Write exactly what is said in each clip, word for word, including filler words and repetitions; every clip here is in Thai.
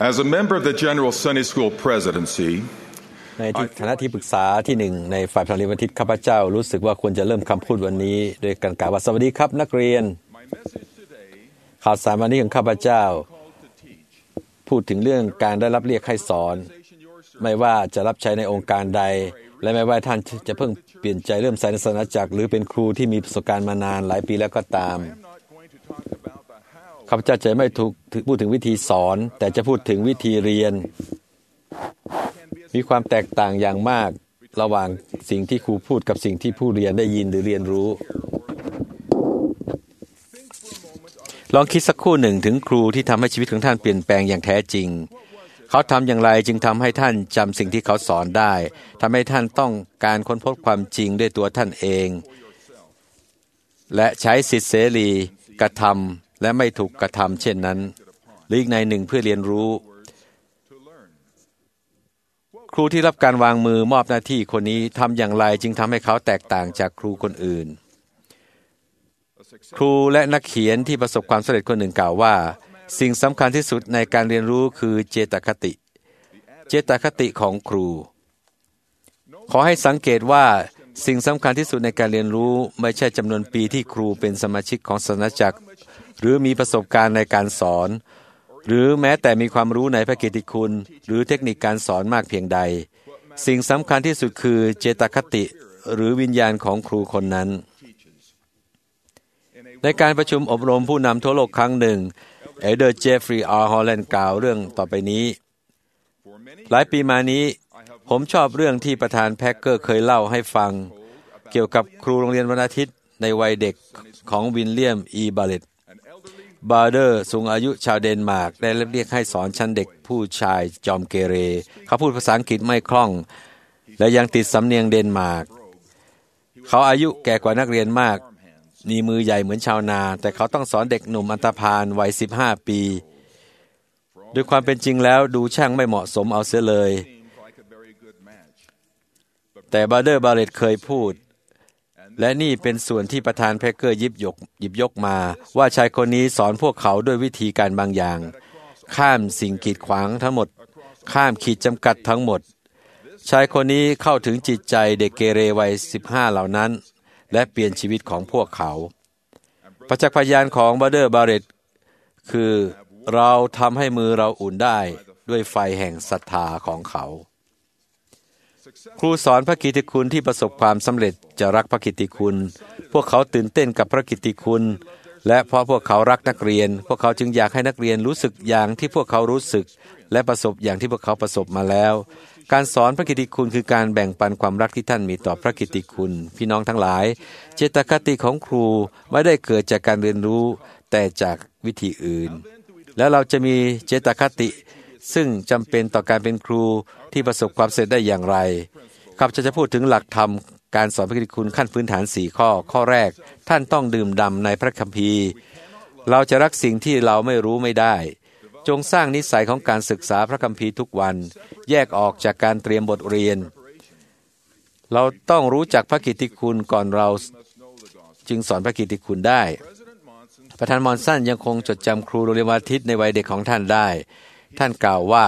As a member of the General Sunday School Presidency, ในฐานะที่ปรึกษาที่หนึ่งในฝ่ายพลังเรียนวันอาทิตย์ข้าพเจ้ารู้สึกว่าควรจะเริ่มคำพูดวันนี้โดยการกล่าวว่าสวัสดีครับนักเรียนข่าวสารวันนี้ของข้าพเจ้าพูดถึงเรื่องการได้รับเรียกให้สอนไม่ว่าจะรับใช้ในองค์การใดและไม่ว่าท่านจะเพิ่งเปลี่ยนใจเริ่มใส่ในศาสนาจักรหรือเป็นครูที่มีประสบการณ์มานานหลายปีแล้วก็ตามข้าพเจ้าจะไม่ถูกพูดถึงวิธีสอนแต่จะพูดถึงวิธีเรียนมีความแตกต่างอย่างมากระหว่างสิ่งที่ครูพูดกับสิ่งที่ผู้เรียนได้ยินหรือเรียนรู้ลองคิดสักครู่หนึ่งถึงครูที่ทำให้ชีวิตของท่านเปลี่ยนแปลงอย่างแท้จริงเขาทำอย่างไรจึงทำให้ท่านจำสิ่งที่เขาสอนได้ทำให้ท่านต้องการค้นพบความจริงด้วยตัวท่านเองและใช้สิทธิเสรีกระทำและไม่ถูกกระทำเช่นนั้นหรืออีกในหนึ่งเพื่อเรียนรู้ครูที่รับการวางมือมอบหน้าที่คนนี้ทำอย่างไรจึงทำให้เขาแตกต่างจากครูคนอื่นครูและนักเขียนที่ประสบความสำเร็จคนหนึ่งกล่าวว่าสิ่งสำคัญที่สุดในการเรียนรู้คือเจตคติเจตคติของครูขอให้สังเกตว่าสิ่งสำคัญที่สุดในการเรียนรู้ไม่ใช่จำนวนปีที่ครูเป็นสมาชิกของศาสนาจักรหรือมีประสบการณ์ในการสอนหรือแม้แต่มีความรู้ในพระกิตติคุณหรือเทคนิคการสอนมากเพียงใดสิ่งสำคัญที่สุดคือเจตคติหรือวิญญาณของครูคนนั้นในการประชุมอบรมผู้นำทั่วโลกครั้งหนึ่งเอเดอร์เจฟฟรีย์อาร์ฮอลแลนด์กล่าวเรื่องต่อไปนี้หลายปีมานี้ผมชอบเรื่องที่ประธานแพ็คเกอร์เคยเล่าให้ฟังเกี่ยวกับครูโรงเรียนวันอาทิตย์ในวัยเด็กของวิลเลียมอีบาเลตบาร์เดอร์สูงอายุชาวเดนมาร์กได้เรียกให้สอนชั้นเด็กผู้ชายจอมเกเรเขาพูดภาษาอังกฤษไม่คล่องและยังติดสำเนียงเดนมาร์กเขาอายุแก่กว่านักเรียนมากมีมือใหญ่เหมือนชาวนาแต่เขาต้องสอนเด็กหนุ่มอันธพาลวัยสิบห้าปีด้วยความเป็นจริงแล้วดูช่างไม่เหมาะสมเอาเสียเลยแต่บาร์เดอร์บาเลตเคยพูดและนี่เป็นส่วนที่ประธานแพ็คเกอร์ยิบยกหยิบยกมาว่าชายคนนี้สอนพวกเขาด้วยวิธีการบางอย่างข้ามสิ่งกีดขวางทั้งหมดข้ามขีดจำกัดทั้งหมดชายคนนี้เข้าถึงจิตใจเด็กเกเรวัยสิบห้าเหล่านั้นและเปลี่ยนชีวิตของพวกเขาประจักษ์พยานของบาร์เดอร์บาเลตคือเราทำให้มือเราอุ่นได้ด้วยไฟแห่งศรัทธาของเขาครูสอนพระกิตติคุณที่ประสบความสำเร็จจะรักพระกิตติคุณพวกเขาตื่นเต้นกับพระกิตติคุณและเพราะพวกเขารักนักเรียนพวกเขาจึงอยากให้นักเรียนรู้สึกอย่างที่พวกเขารู้สึกและประสบอย่างที่พวกเขาประสบมาแล้วการสอนพระกิตติคุณคือการแบ่งปันความรักที่ท่านมีต่อพระกิตติคุณพี่น้องทั้งหลายเจตคติของครูไม่ได้เกิดจากการเรียนรู้แต่จากวิธีอื่นแล้วเราจะมีเจตคติซึ่งจำเป็นต่อการเป็นครูที่ประสบความสำเร็จได้อย่างไรครับจะจะพูดถึงหลักธรรมการสอนพระกิตติคุณขั้นพื้นฐานสี่ข้อข้อแรกท่านต้องดื่มด่ำในพระคัมภีร์เราจะรักสิ่งที่เราไม่รู้ไม่ได้จงสร้างนิสัยของการศึกษาพระคัมภีร์ทุกวันแยกออกจากการเตรียมบทเรียนเราต้องรู้จักพระกิตติคุณก่อนเราจึงสอนพระกิตติคุณได้ประธานมอนสันยังคงจดจำครูโรงเรียนวันอาทิตย์ในวัยเด็กของท่านได้ท่านกล่าวว่า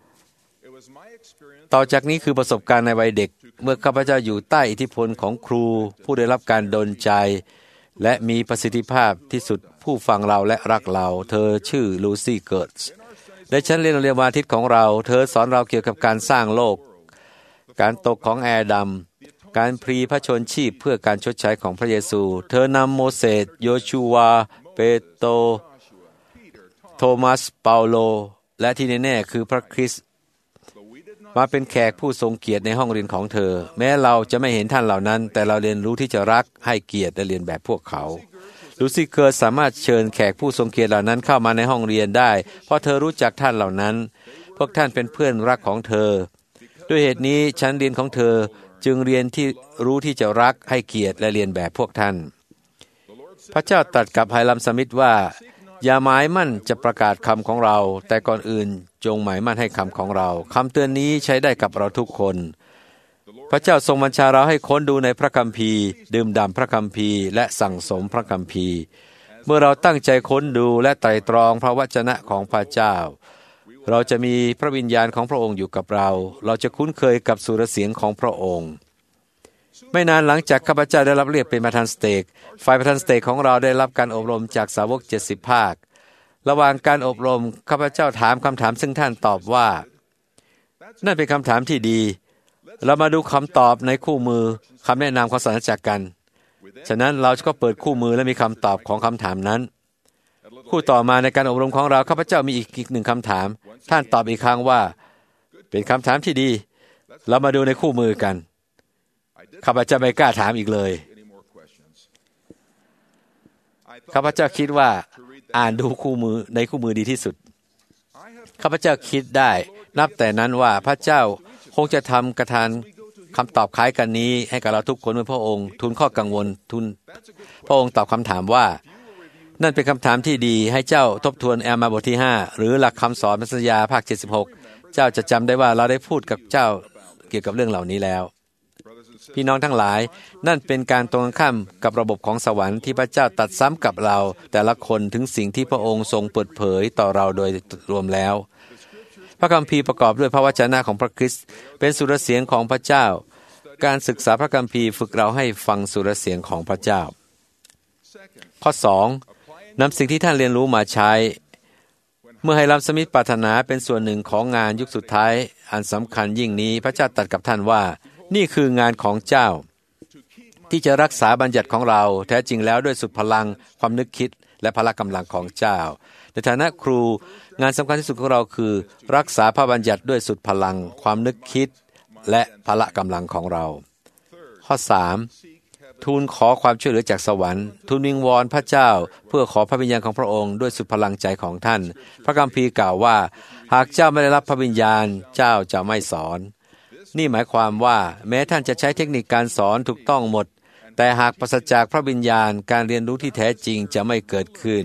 ต่อจากนี้คือประสบการณ์ในวัยเด็กเมื่อข้าพเจ้าอยู่ใต้อิทธิพลของครูผู้ได้รับการดลใจและมีประสิทธิภาพที่สุดผู้ฟังเราและรักเราเธอชื่อลูซี่เกิร์ตส์ในชั้นเรียนโรงเรียนวันอาทิตย์ของเราเธอสอนเราเกี่ยวกับการสร้างโลกการตกของแอดัมการพรีพระชนชีพเพื่อการชดใช้ของพระเยซูเธอนำโมเสสโยชูวาเปโตรโทมัสเปาโลและที่แน่ๆคือพระคริสต์มาเป็นแขกผู้ทรงเกียรติในห้องเรียนของเธอแม้เราจะไม่เห็นท่านเหล่านั้นแต่เราเรียนรู้ที่จะรักให้เกียรติและเรียนแบบพวกเขาลูซี่เกิร์ตสามารถเชิญแขกผู้ทรงเกียรติเหล่านั้นเข้ามาในห้องเรียนได้เพราะเธอรู้จักท่านเหล่านั้นพวกท่านเป็นเพื่อนรักของเธอด้วยเหตุนี้ชั้นเรียนของเธอจึงเรียนที่รู้ที่จะรักให้เกียรติและเรียนแบบพวกท่านพระเจ้าตรัสกับไฮรัมสมิธว่าอย่าหมายมั่นจะประกาศคำของเราแต่ก่อนอื่นจงหมายมั่นให้คำของเราคำเตือนนี้ใช้ได้กับเราทุกคนพระเจ้าทรงบัญชาเราให้ค้นดูในพระคัมภีร์ดื่มด่ำพระคัมภีร์และสั่งสมพระคัมภีร์เมื่อเราตั้งใจค้นดูและไตร่ตรองพระวจนะของพระเจ้าเราจะมีพระวิญญาณของพระองค์อยู่กับเราเราจะคุ้นเคยกับสุรเสียงของพระองค์ไม่นานหลังจากข้าพเจ้าได้รับเรียกเป็นประธานสเตกฝ่ายประธานสเตกของเราได้รับการอบรมจากสาวกเจ็ดสิบภาคระหว่างการอบรมข้าพเจ้าถามคำถามซึ่งท่านตอบว่านั่นเป็นคำถามที่ดีเรามาดูคำตอบในคู่มือคำแนะนำของศาสนาจักรกันฉะนั้นเราก็เปิดคู่มือและมีคำตอบของคำถามนั้นคู่ต่อมาในการอบรมของเราข้าพเจ้ามีอีกอีกหนึ่งคำถามท่านตอบอีกครั้งว่าเป็นคำถามที่ดีเรามาดูในคู่มือกันข้าพเจ้าไม่กล้าถามอีกเลยข้าพเจ้าคิดว่าอ่านดูคู่มือในคู่มือดีที่สุดข้าพเจ้าคิดได้นับแต่นั้นว่าพระเจ้าคงจะทำกระทานคำตอบคล้ายกันนี้ให้กับเราทุกคนเมื่อพระองค์ทูลข้อกังวลทูลพระองค์ตอบคำถามว่านั่นเป็นคำถามที่ดีให้เจ้าทบทวนแอลมาบทที่ห้าหรือหลักคำสอนพระสัญญาภาคเจ็ดสิบหกเจ้าจะจำได้ว่าเราได้พูดกับเจ้าเกี่ยวกับเรื่องเหล่านี้แล้วพี่น้องทั้งหลายนั่นเป็นการตรงข้ามกับระบบของสวรรค์ที่พระเจ้าตรัสซ้ำกับเราแต่ละคนถึงสิ่งที่พระองค์ทรงเปิดเผยต่อเราโดยรวมแล้วพระคัมภีร์ประกอบด้วยพระวจนะของพระคริสต์เป็นสุรเสียงของพระเจ้าการศึกษาพระคัมภีร์ฝึกเราให้ฟังสุรเสียงของพระเจ้าข้อสองนำสิ่งที่ท่านเรียนรู้มาใช้เมื่อให้รับสมิทปรารถนาเป็นส่วนหนึ่งของงานยุคสุดท้ายอันสำคัญยิ่งนี้พระเจ้าตรัสกับท่านว่านี่คืองานของเจ้าที่จะรักษาบัญญัติของเราแท้จริงแล้วด้วยสุดพลังความนึกคิดและพละกำลังของเจ้าในฐานะครูงานสำคัญที่สุดของเราคือรักษาพระบัญญัติด้วยสุดพลังความนึกคิดและพละกำลังของเราข้อสามทูลขอความช่วยเหลือจากสวรรค์ทูลวิงวอนพระเจ้าเพื่อขอพระวิญญาณของพระองค์ด้วยสุดพลังใจของท่านพระคัมภีร์กล่าวว่าหากเจ้าไม่ได้รับพระวิญญาณเจ้าจะไม่สอนนี่หมายความว่าแม้ท่านจะใช้เทคนิคการสอนถูกต้องหมดแต่หากปราศจากพระวิญญาณการเรียนรู้ที่แท้จริงจะไม่เกิดขึ้น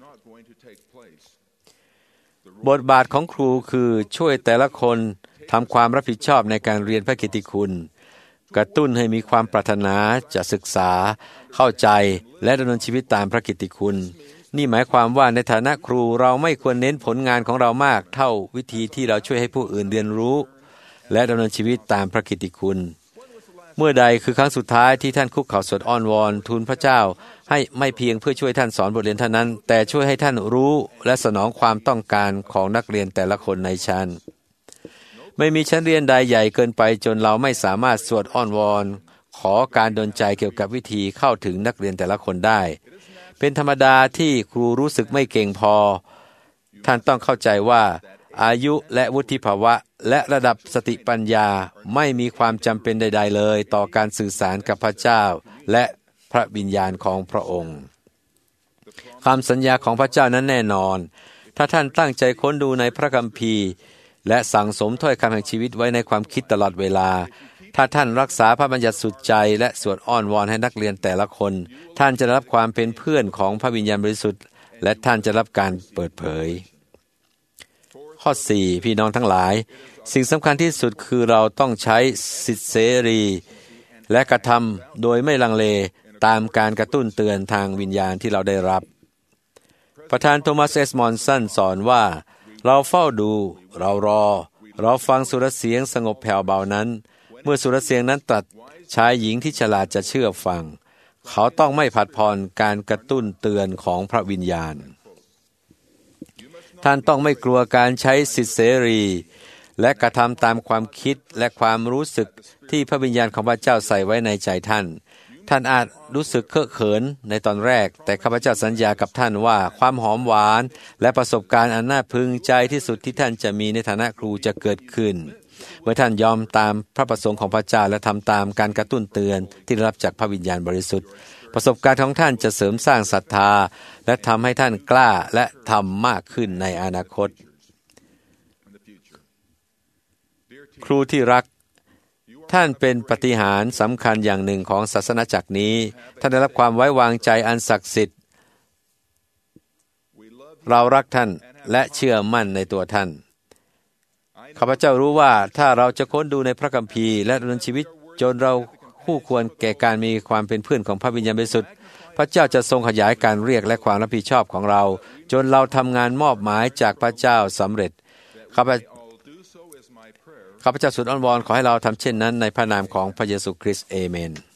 บทบาทของครูคือช่วยแต่ละคนทำความรับผิดชอบในการเรียนพระกิตติคุณกระตุ้นให้มีความปรารถนาจะศึกษาเข้าใจและดำเนินชีวิตตามพระกิตติคุณนี่หมายความว่าในฐานะครูเราไม่ควรเน้นผลงานของเรามากเท่าวิธีที่เราช่วยให้ผู้อื่นเรียนรู้และดำเนินชีวิตตามพระกิตติคุณเมื่อใดคือครั้งสุดท้ายที่ท่านคุกเข่าสวดอ้อนวอนทูลพระเจ้าให้ไม่เพียงเพื่อช่วยท่านสอนบทเรียนเท่านั้นแต่ช่วยให้ท่านรู้และสนองความต้องการของนักเรียนแต่ละคนในชั้นไม่มีชั้นเรียนใดใหญ่เกินไปจนเราไม่สามารถสวดอ้อนวอนขอการดลใจเกี่ยวกับวิธีเข้าถึงนักเรียนแต่ละคนได้เป็นธรรมดาที่ครูรู้สึกไม่เก่งพอท่านต้องเข้าใจว่าอายุและวุฒิภาวะและระดับสติปัญญาไม่มีความจำเป็นใดๆเลยต่อการสื่อสารกับพระเจ้าและพระวิญญาณของพระองค์คำสัญญาของพระเจ้านั้นแน่นอนถ้าท่านตั้งใจค้นดูในพระคัมภีร์และสั่งสมถ้อยคำแห่งชีวิตไว้ในความคิดตลอดเวลาถ้าท่านรักษาพระบัญญัติสุดใจและสวดอ้อนวอนให้นักเรียนแต่ละคนท่านจะรับความเป็นเพื่อนของพระวิญญาณบริสุทธิ์และท่านจะรับการเปิดเผยข้อสี่พี่น้องทั้งหลายสิ่งสำคัญที่สุดคือเราต้องใช้สิทธิเสรีและกระทำโดยไม่ลังเลตามการกระตุ้นเตือนทางวิญญาณที่เราได้รับประธานโทมัสเอสมอนสันสอนว่าเราเฝ้าดูเรารอเราฟังสุรเสียงสงบแผ่วเบานั้นเมื่อสุรเสียงนั้นตรัสชายหญิงที่ฉลาดจะเชื่อฟังเขาต้องไม่ผัดผ่อนการกระตุ้นเตือนของพระวิญญาณท่านต้องไม่กลัวการใช้สิทธิเสรีและกระทำตามความคิดและความรู้สึกที่พระวิญญาณของพระเจ้าใส่ไว้ในใจท่านท่านอาจรู้สึกเคอะเขินในตอนแรกแต่ข้าพเจ้าสัญญากับท่านว่าความหอมหวานและประสบการณ์อันน่าพึงใจที่สุดที่ท่านจะมีในฐานะครูจะเกิดขึ้นเมื่อท่านยอมตามพระประสงค์ของพระเจ้าและทำตามการกระตุ้นเตือนที่ได้รับจากพระวิญญาณบริสุทธิ์ประสบการณ์ของท่านจะเสริมสร้างศรัทธาและทำให้ท่านกล้าและทำมากขึ้นในอนาคตครูที่รักท่านเป็นปาฏิหาริย์สำคัญอย่างหนึ่งของศาสนาจักรนี้ท่านได้รับความไว้วางใจอันศักดิ์สิทธิ์เรารักท่านและเชื่อมั่นในตัวท่านข้าพเจ้ารู้ว่าถ้าเราจะค้นดูในพระคัมภีร์และดำเนินชีวิตจนเราคู่ควรแก่การมีความเป็นเพื่อนของพระวิญญาณบริสุทธิ์พระเจ้าจะทรงขยายการเรียกและความรับผิดชอบของเราจนเราทำงานมอบหมายจากพระเจ้าสำเร็จข้าพข้าพเจ้าสุดอ้อนวอนขอให้เราทำเช่นนั้นในพระนามของพระเยซูคริสต์เอเมน